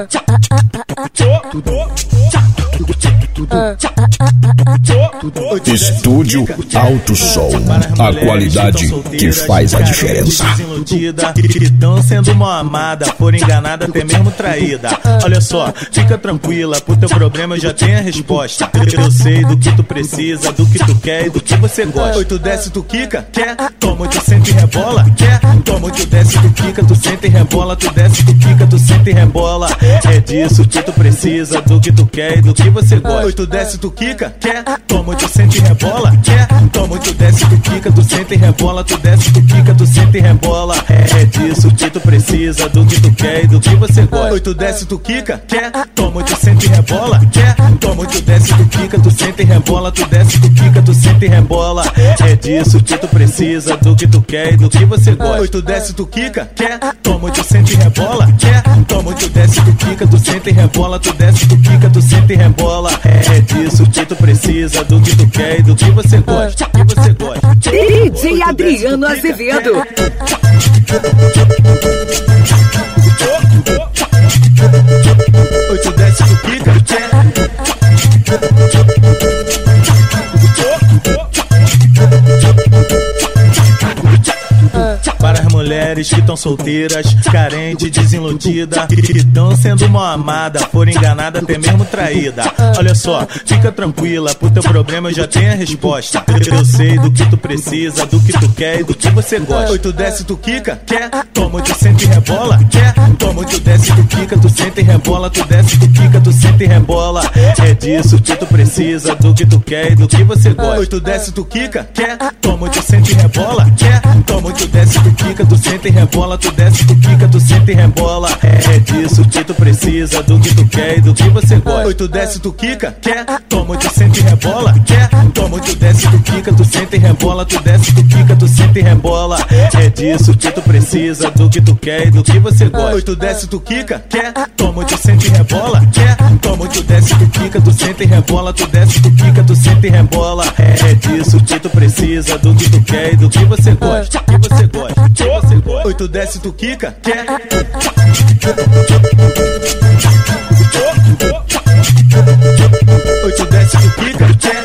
Estúdio Alto Som, a qualidade que faz a diferença. Que tão sendo mal amada, for enganada, até mesmo traída. Olha só, fica tranquila, pro teu problema eu já tenho a resposta. Eu sei do que tu precisa, do que tu quer e do que você gosta. Oi, tu desce, tu quica, quer? Toma, tu sente e rebola, quer? Toma, tu desce, tu quica, tu sente e rebola. Tu desce, tu quica, tu sente e rebola. É disso que tu precisa, do que tu quer e do que você gosta. Oi, tu desce, tu quica, quer? Toma, tu sente e rebola, quer? Toma, tu desce, tu quica, tu sente e rebola. Tu desce, tu quica, tu sente e rebola. É disso que tu precisa, do que tu quer e do que você gosta. Oi, tu desce, tu quica, quer? Toma, tu sente e rebola, quer? Toma, tu desce, tu quica, tu sente e rebola. Tu desce, tu quica, tu sente e rebola. É disso que tu precisa, do que tu quer e do que você gosta. Oi, tu desce, tu quica, quer? Toma, tu sente e rebola, quer? Toma, tu desce, tu quica, tu sente e rebola. Tu desce, tu quica, tu sente e rebola. É disso que tu precisa, do que tu quer e do que você gosta. Que você gosta. DJ Adriano Azevedo. Oi, tu desce, tu quica, quer? Para as mulheres que estão solteiras, carentes, desiludidas, que estão sendo mal amadas, for enganada, até mesmo traída. Olha só, fica tranquila, pro teu problema eu já tenho a resposta. Eu sei do que tu precisa, do que tu quer e do que você gosta. Oi, tu desce, tu quica, quer? Toma, tu sente e rebola, quer? Toma, tu desce, tu quica, tu sente e rebola. Tu desce, tu quica, tu sente e rebola. É disso que tu precisa, do que tu quer e do que você gosta. Oi, tu desce, tu quica, quer? Toma, tu sente e rebola, quer? Toma, tu desce, tu quica, tu sente e rebola. Tu desce, tu quica, tu sente e rebola. É disso que tu precisa, do que tu quer e do que você gosta. Oi, tu desce, tu quica, quer? Toma, tu sente e rebola, quer? Toma, tu desce, tu quica, tu sente e rebola. Tu desce, tu quica, tu sente e rebola. É disso que tu precisa, do que tu quer e do que você gosta. Oi, tu desce, tu quica, quer? Toma, tu sente e rebola, quer? Toma, tu desce, tu quica, tu sente e rebola. Tu desce, tu quica, tu sente e rebola. É disso que tu precisa, do que tu quer e do que você gosta. Que você gosta. Que você gosta. Oi, tu desce, tu quica, quer? Oi, tu desce, tu quica, quer?